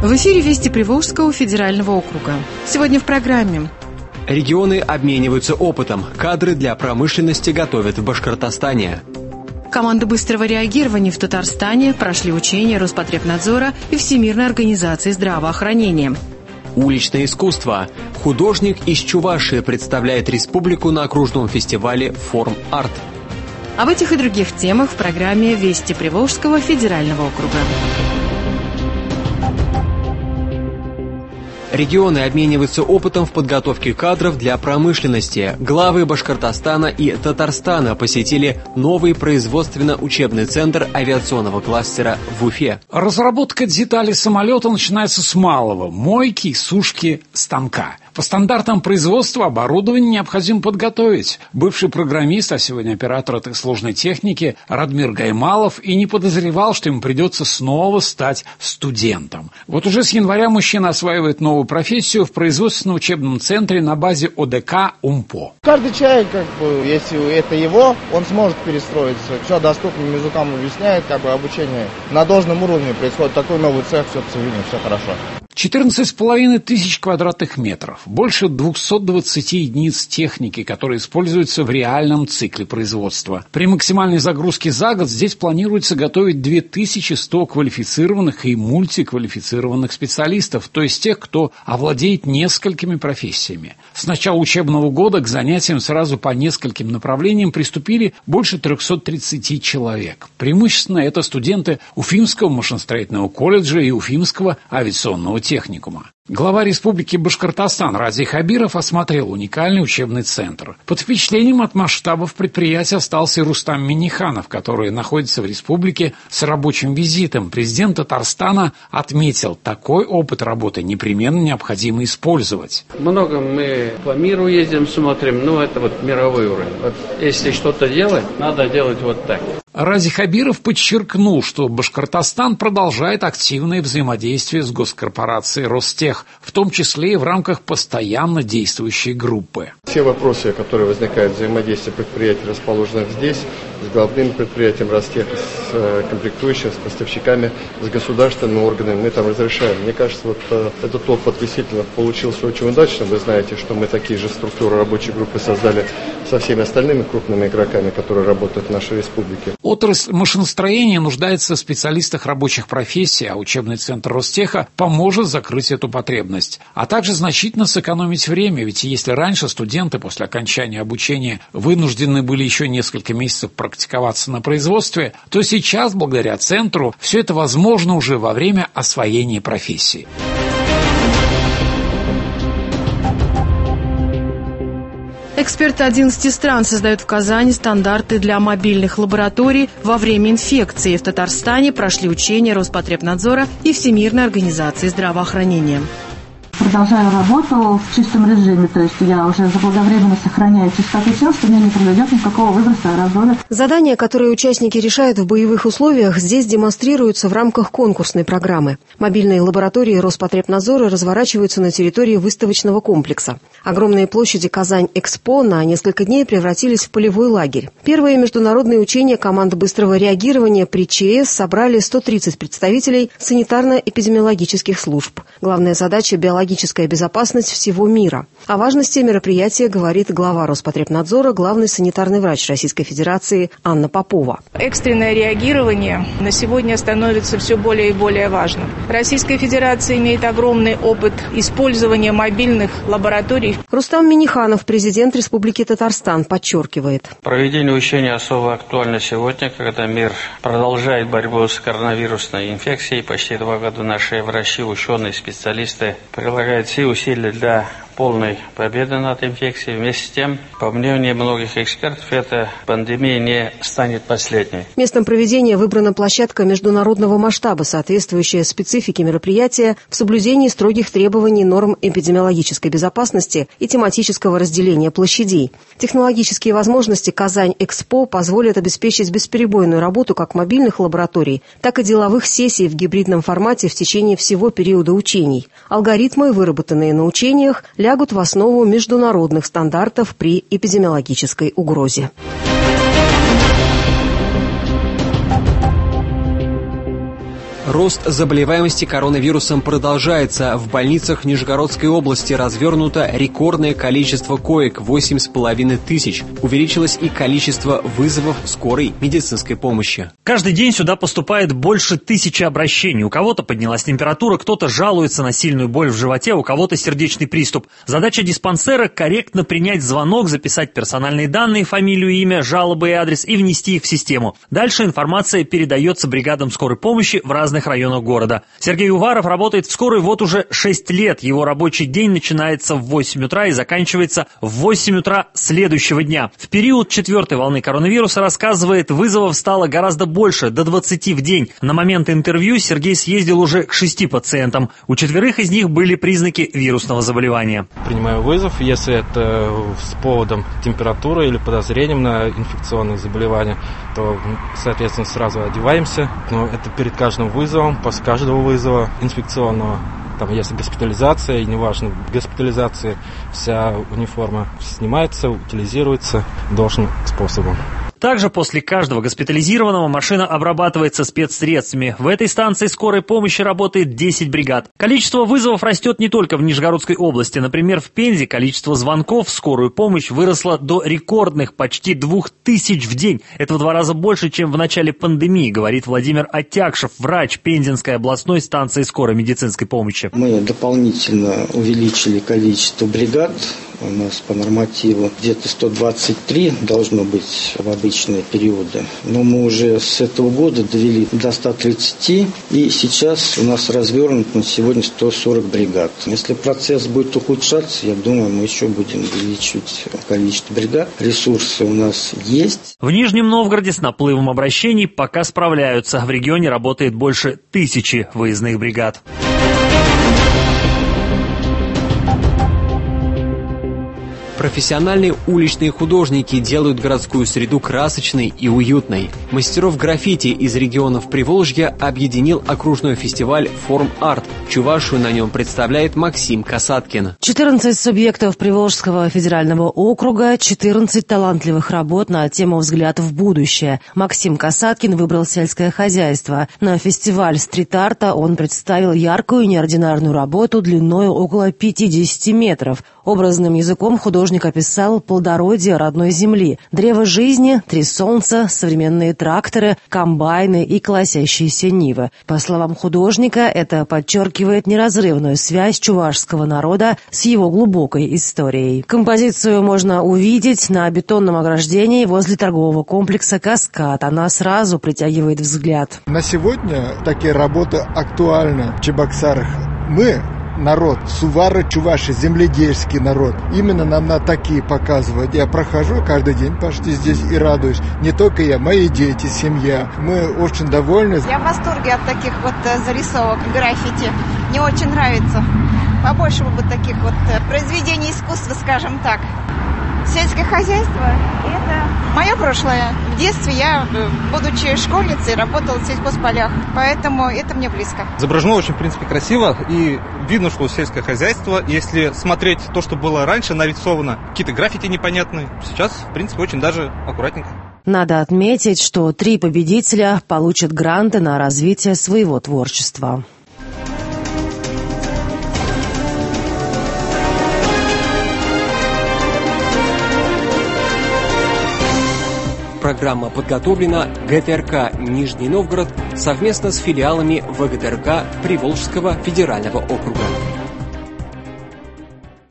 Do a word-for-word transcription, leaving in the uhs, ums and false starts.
В эфире «Вести Приволжского федерального округа». Сегодня в программе. Регионы обмениваются опытом. Кадры для промышленности готовят в Башкортостане. Команды быстрого реагирования в Татарстане прошли учения Роспотребнадзора и Всемирной организации здравоохранения. Уличное искусство. Художник из Чувашии представляет республику на окружном фестивале «Форм-арт». Об этих и других темах в программе «Вести Приволжского федерального округа». Регионы обмениваются опытом в подготовке кадров для промышленности. Главы Башкортостана и Татарстана посетили новый производственно-учебный центр авиационного кластера в Уфе. Разработка деталей самолета начинается с малого – мойки и сушки станка. По стандартам производства оборудование необходимо подготовить. Бывший программист, а сегодня оператор этой сложной техники Радмир Гаймалов и не подозревал, что ему придется снова стать студентом. Вот уже с января мужчина осваивает новую профессию в производственно-учебном центре на базе О Д К «Умпо». Каждый человек, как бы, если это его, он сможет перестроиться. Все доступным языкам объясняет, как бы обучение на должном уровне происходит. Такой новый цех, все цивильно, все хорошо. четырнадцать с половиной тысяч квадратных метров, больше двухсот двадцати единиц техники, которые используются в реальном цикле производства. При максимальной загрузке за год здесь планируется готовить две тысячи сто квалифицированных и мультиквалифицированных специалистов, то есть тех, кто овладеет несколькими профессиями. С начала учебного года к занятиям сразу по нескольким направлениям приступили больше трехсот тридцати человек. Преимущественно это студенты Уфимского машиностроительного колледжа и Уфимского авиационного техникума. Глава Республики Башкортостан Ради Хабиров осмотрел уникальный учебный центр. Под впечатлением от масштабов предприятия остался и Рустам Минниханов, который находится в республике с рабочим визитом. Президент Татарстана отметил, такой опыт работы непременно необходимо использовать. Много мы по миру ездим, смотрим, но это вот мировой уровень. Вот если что-то делать, надо делать вот так. Ради Хабиров подчеркнул, что Башкортостан продолжает активное взаимодействие с госкорпорацией Ростех, в том числе и в рамках постоянно действующей группы. Все вопросы, которые возникают в взаимодействии предприятий, расположенных здесь, с главным предприятием Ростех, с комплектующими, с поставщиками, с государственными органами, мы там разрешаем. Мне кажется, вот этот опыт действительно получился очень удачно. Вы знаете, что мы такие же структуры рабочей группы создали со всеми остальными крупными игроками, которые работают в нашей республике. Отрасль машиностроения нуждается в специалистах рабочих профессий, а учебный центр Ростеха поможет закрыть эту потребность, а также значительно сэкономить время, ведь если раньше студенты после окончания обучения вынуждены были еще несколько месяцев практиковаться на производстве, то сейчас, благодаря центру, все это возможно уже во время освоения профессии. Эксперты одиннадцати стран создают в Казани стандарты для мобильных лабораторий во время инфекции. В Татарстане прошли учения Роспотребнадзора и Всемирной организации здравоохранения. Продолжаю работу в чистом режиме, то есть я уже заблаговременно сохраняю чистоту тел, что у меня не произойдет никакого выброса аэрозоля. Задания, которые участники решают в боевых условиях, здесь демонстрируются в рамках конкурсной программы. Мобильные лаборатории Роспотребнадзора разворачиваются на территории выставочного комплекса. Огромные площади Казань-Экспо на несколько дней превратились в полевой лагерь. Первые международные учения команд быстрого реагирования при Ч С собрали сто тридцать представителей санитарно-эпидемиологических служб. Главная задача – биологическая безопасность всего мира. О важности мероприятия говорит глава Роспотребнадзора, главный санитарный врач Российской Федерации Анна Попова. Экстренное реагирование на сегодня становится все более и более важным. Российская Федерация имеет огромный опыт использования мобильных лабораторий. Рустам Минниханов, президент Республики Татарстан, подчеркивает. Проведение учения особо актуально сегодня, когда мир продолжает борьбу с коронавирусной инфекцией. Почти два года наши врачи, ученые, специалисты прилагают все усилия для полной победы над инфекцией. Вместе с тем, по мнению многих экспертов, эта пандемия не станет последней. Местом проведения выбрана площадка международного масштаба, соответствующая специфике мероприятия в соблюдении строгих требований норм эпидемиологической безопасности и тематического разделения площадей. Технологические возможности Казань-Экспо позволят обеспечить бесперебойную работу как мобильных лабораторий, так и деловых сессий в гибридном формате в течение всего периода учений. Алгоритмы, выработанные на учениях, лягут в основу международных стандартов при эпидемиологической угрозе. Рост заболеваемости коронавирусом продолжается. В больницах Нижегородской области развернуто рекордное количество коек – восемь с половиной тысяч. Увеличилось и количество вызовов скорой медицинской помощи. Каждый день сюда поступает больше тысячи обращений. У кого-то поднялась температура, кто-то жалуется на сильную боль в животе, у кого-то сердечный приступ. Задача диспансера – корректно принять звонок, записать персональные данные, фамилию, имя, жалобы и адрес и внести их в систему. Дальше информация передается бригадам скорой помощи в разных районах города. Сергей Уваров работает в скорой вот уже шесть лет. Его рабочий день начинается в восемь утра и заканчивается в восемь утра следующего дня. В период четвертой волны коронавируса, рассказывает, вызовов стало гораздо больше, до двадцати в день. На момент интервью Сергей съездил уже к шести пациентам. У четверых из них были признаки вирусного заболевания. Принимаю вызов, если это с поводом температуры или подозрением на инфекционные заболевания, то, соответственно, сразу одеваемся. Но это перед каждым вызовом. Вызовом, после каждого вызова инфекционного, там если госпитализация, и неважно, госпитализации, вся униформа снимается, утилизируется должным способом. Также после каждого госпитализированного машина обрабатывается спецсредствами. В этой станции скорой помощи работает десять бригад. Количество вызовов растет не только в Нижегородской области. Например, в Пензе количество звонков в скорую помощь выросло до рекордных почти двух тысяч в день. Это в два раза больше, чем в начале пандемии, говорит Владимир Оттякшев, врач Пензенской областной станции скорой медицинской помощи. Мы дополнительно увеличили количество бригад. У нас по нормативу где-то сто двадцать три должно быть в обычные периоды. Но мы уже с этого года довели до ста тридцати. И сейчас у нас развернут на сегодня сто сорок бригад. Если процесс будет ухудшаться, я думаю, мы еще будем увеличивать количество бригад. Ресурсы у нас есть. В Нижнем Новгороде с наплывом обращений пока справляются. В регионе работает больше тысячи выездных бригад. Профессиональные уличные художники делают городскую среду красочной и уютной. Мастеров граффити из регионов Приволжья объединил окружной фестиваль «Форм-арт». Чувашию на нем представляет Максим Касаткин. четырнадцать субъектов Приволжского федерального округа, четырнадцать талантливых работ на тему «Взгляд в будущее». Максим Касаткин выбрал сельское хозяйство. На фестиваль стрит-арта он представил яркую неординарную работу длиной около пятидесяти метров. Образным языком художник описал плодородие родной земли, древо жизни, три солнца, современные тракторы, комбайны и колосящиеся нивы. По словам художника, это подчеркивает неразрывную связь чувашского народа с его глубокой историей. Композицию можно увидеть на бетонном ограждении возле торгового комплекса «Каскад». Она сразу притягивает взгляд. На сегодня такие работы актуальны в Чебоксарах. Мы народ, сувара-чуваши, земледельский народ. Именно нам на такие показывают. Я прохожу каждый день почти здесь и радуюсь. Не только я, мои дети, семья. Мы очень довольны. Я в восторге от таких вот зарисовок, граффити. Мне очень нравится. Побольше бы таких вот произведений искусства, скажем так. Сельское хозяйство – это мое прошлое. В детстве я, будучи школьницей, работала в сельхозполях, поэтому это мне близко. Изображено очень, в принципе, красиво, и видно, что сельское хозяйство. Если смотреть то, что было раньше нарисовано, какие-то граффити непонятные, сейчас, в принципе, очень даже аккуратненько. Надо отметить, что три победителя получат гранты на развитие своего творчества. Программа подготовлена ГТРК «Нижний Новгород» совместно с филиалами ВГТРК Приволжского федерального округа.